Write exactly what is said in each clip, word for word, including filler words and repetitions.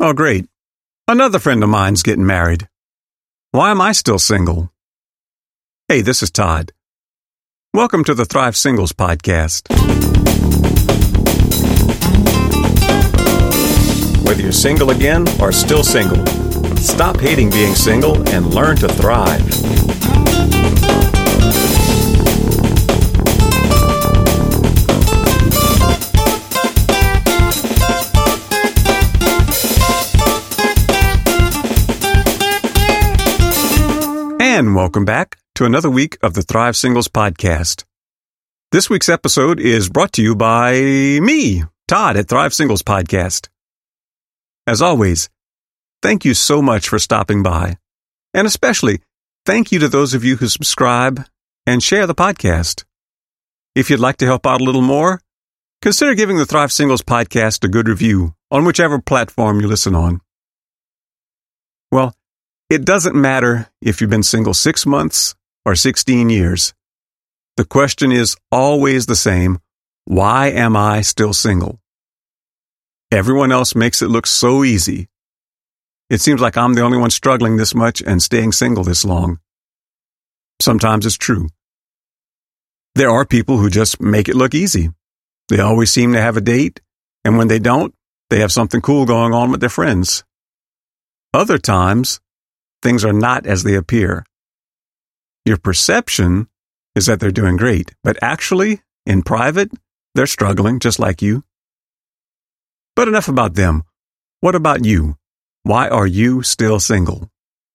Oh, great. Another friend of mine's getting married. Why am I still single? Hey, this is Todd. Welcome to the Thrive Singles Podcast. Whether you're single again or still single, stop hating being single and learn to thrive. And welcome back to another week of the Thrive Singles Podcast. This week's episode is brought to you by me, Todd at Thrive Singles Podcast. As always, thank you so much for stopping by. And especially, thank you to those of you who subscribe and share the podcast. If you'd like to help out a little more, consider giving the Thrive Singles Podcast a good review on whichever platform you listen on. Well, it doesn't matter if you've been single six months or sixteen years. The question is always the same. Why am I still single? Everyone else makes it look so easy. It seems like I'm the only one struggling this much and staying single this long. Sometimes it's true. There are people who just make it look easy. They always seem to have a date, and when they don't, they have something cool going on with their friends. Other times, things are not as they appear. Your perception is that they're doing great, but actually, in private, they're struggling just like you. But enough about them. What about you? Why are you still single?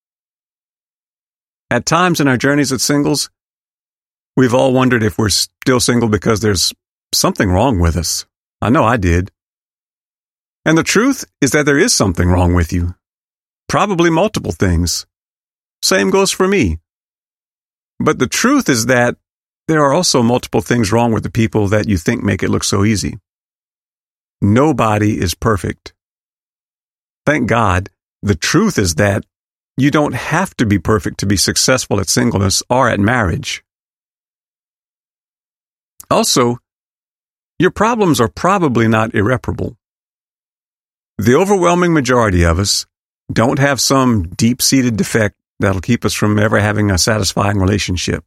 At times in our journeys as singles, we've all wondered if we're still single because there's something wrong with us. I know I did. And the truth is that there is something wrong with you. Probably multiple things. Same goes for me. But the truth is that there are also multiple things wrong with the people that you think make it look so easy. Nobody is perfect. Thank God, the truth is that you don't have to be perfect to be successful at singleness or at marriage. Also, your problems are probably not irreparable. The overwhelming majority of us don't have some deep-seated defect that'll keep us from ever having a satisfying relationship.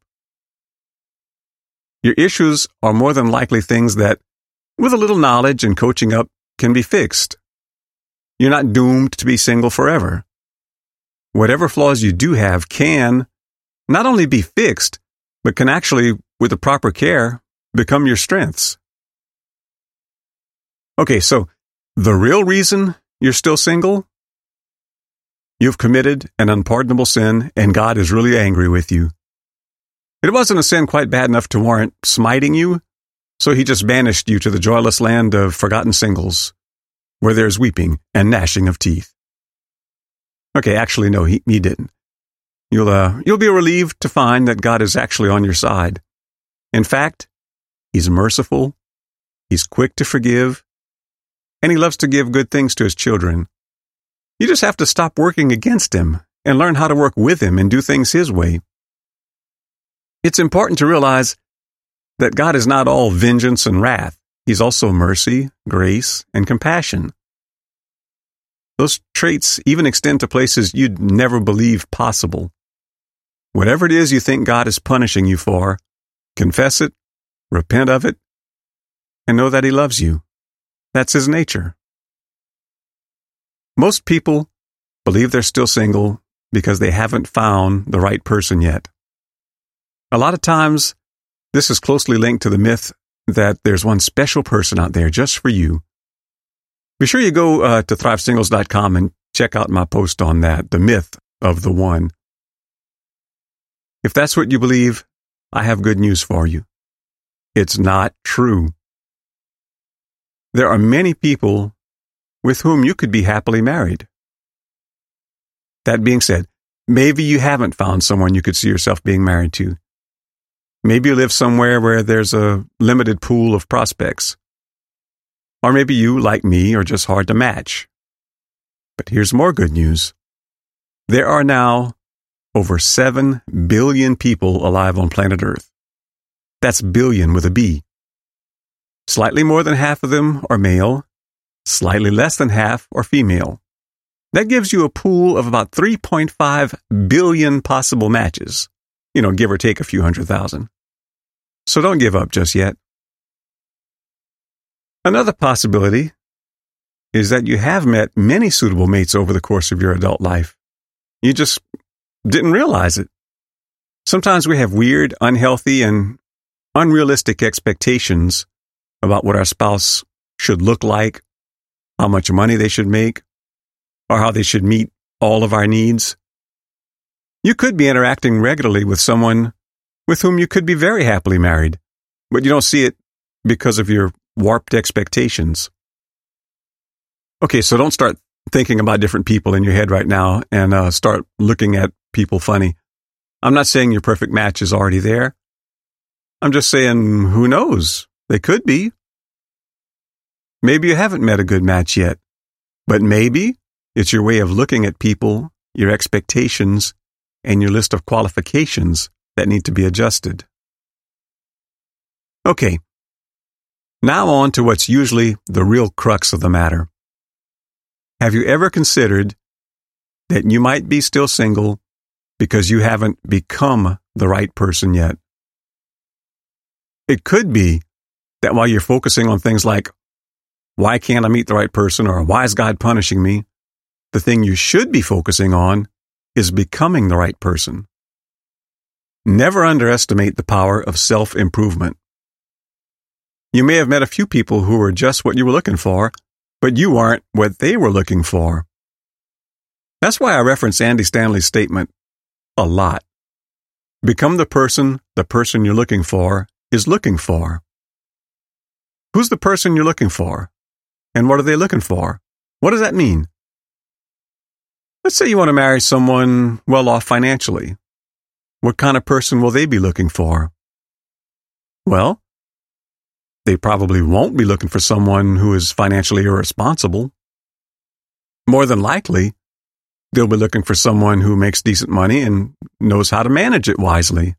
Your issues are more than likely things that, with a little knowledge and coaching up, can be fixed. You're not doomed to be single forever. Whatever flaws you do have can not only be fixed, but can actually, with the proper care, become your strengths. Okay, so the real reason you're still single? You've committed an unpardonable sin, and God is really angry with you. It wasn't a sin quite bad enough to warrant smiting you, so he just banished you to the joyless land of forgotten singles, where there's weeping and gnashing of teeth. Okay, actually, no, he, he didn't. You'll, uh, you'll be relieved to find that God is actually on your side. In fact, He's merciful, He's quick to forgive, and He loves to give good things to His children. You just have to stop working against Him and learn how to work with Him and do things His way. It's important to realize that God is not all vengeance and wrath. He's also mercy, grace, and compassion. Those traits even extend to places you'd never believe possible. Whatever it is you think God is punishing you for, confess it, repent of it, and know that He loves you. That's His nature. Most people believe they're still single because they haven't found the right person yet. A lot of times, this is closely linked to the myth that there's one special person out there just for you. Be sure you go uh, to thrive singles dot com and check out my post on that, the myth of the one. If that's what you believe, I have good news for you. It's not true. There are many people with whom you could be happily married. That being said, maybe you haven't found someone you could see yourself being married to. Maybe you live somewhere where there's a limited pool of prospects. Or maybe you, like me, are just hard to match. But here's more good news. There are now over seven billion people alive on planet Earth. That's billion with a B. Slightly more than half of them are male, slightly less than half are female. That gives you a pool of about three point five billion possible matches, you know, give or take a few hundred thousand. So don't give up just yet. Another possibility is that you have met many suitable mates over the course of your adult life. You just didn't realize it. Sometimes we have weird, unhealthy, and unrealistic expectations about what our spouse should look like, how much money they should make, or how they should meet all of our needs. You could be interacting regularly with someone with whom you could be very happily married, but you don't see it because of your warped expectations. Okay, so don't start thinking about different people in your head right now and uh, start looking at people funny. I'm not saying your perfect match is already there. I'm just saying, who knows? They could be. Maybe you haven't met a good match yet, but maybe it's your way of looking at people, your expectations, and your list of qualifications that need to be adjusted. Okay, now on to what's usually the real crux of the matter. Have you ever considered that you might be still single because you haven't become the right person yet? It could be that while you're focusing on things like, why can't I meet the right person, or why is God punishing me, the thing you should be focusing on is becoming the right person. Never underestimate the power of self-improvement. You may have met a few people who were just what you were looking for, but you aren't what they were looking for. That's why I reference Andy Stanley's statement a lot. Become the person the person you're looking for is looking for. Who's the person you're looking for? And what are they looking for? What does that mean? Let's say you want to marry someone well off financially. What kind of person will they be looking for? Well, they probably won't be looking for someone who is financially irresponsible. More than likely, they'll be looking for someone who makes decent money and knows how to manage it wisely.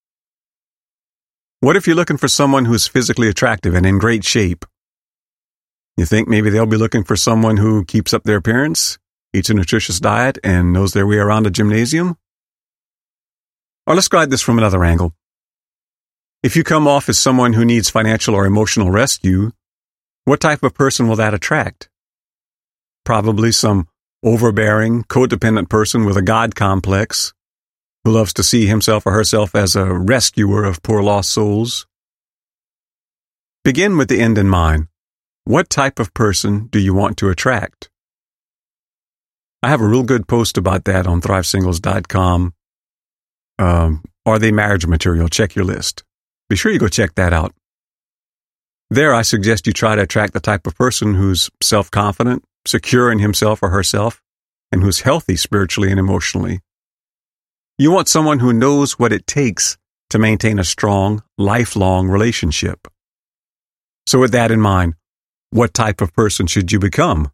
What if you're looking for someone who's physically attractive and in great shape? You think maybe they'll be looking for someone who keeps up their appearance, eats a nutritious diet, and knows their way around a gymnasium? Or let's guide this from another angle. If you come off as someone who needs financial or emotional rescue, what type of person will that attract? Probably some overbearing, codependent person with a God complex who loves to see himself or herself as a rescuer of poor lost souls. Begin with the end in mind. What type of person do you want to attract? I have a real good post about that on thrive singles dot com. Um, are they marriage material? Check your list. Be sure you go check that out. There, I suggest you try to attract the type of person who's self-confident, secure in himself or herself, and who's healthy spiritually and emotionally. You want someone who knows what it takes to maintain a strong, lifelong relationship. So with that in mind, what type of person should you become?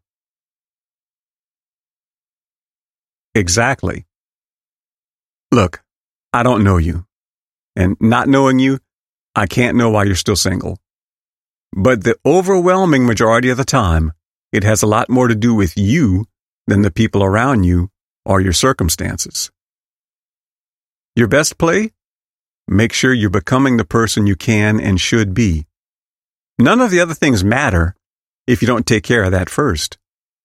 Exactly. Look, I don't know you. And not knowing you, I can't know why you're still single. But the overwhelming majority of the time, it has a lot more to do with you than the people around you or your circumstances. Your best play? Make sure you're becoming the person you can and should be. None of the other things matter if you don't take care of that first.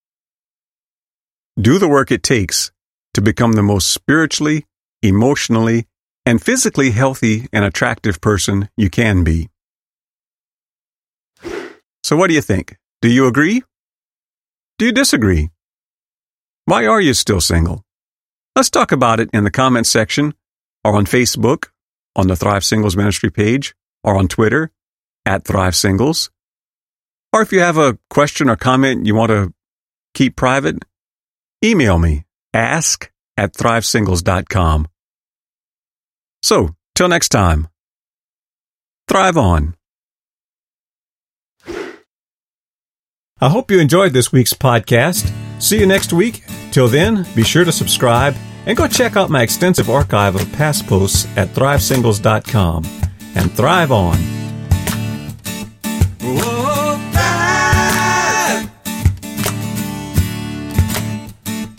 Do the work it takes to become the most spiritually, emotionally, and physically healthy and attractive person you can be. So what do you think? Do you agree? Do you disagree? Why are you still single? Let's talk about it in the comments section, or on Facebook, on the Thrive Singles Ministry page, or on Twitter, at Thrive Singles. Or if you have a question or comment you want to keep private, email me, ask at thrive singles dot com. So, till next time, thrive on. I hope you enjoyed this week's podcast. See you next week. Till then, be sure to subscribe and go check out my extensive archive of past posts at thrive singles dot com. And thrive on. Whoa, thrive.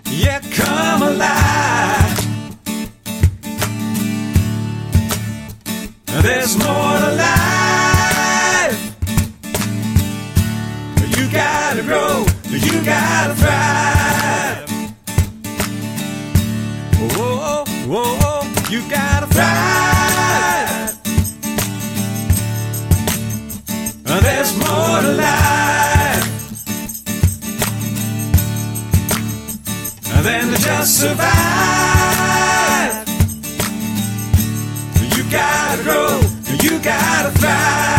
gotta grow, you gotta thrive. Whoa, whoa, whoa, you gotta thrive. There's more to life than to just survive. You gotta grow, you gotta thrive.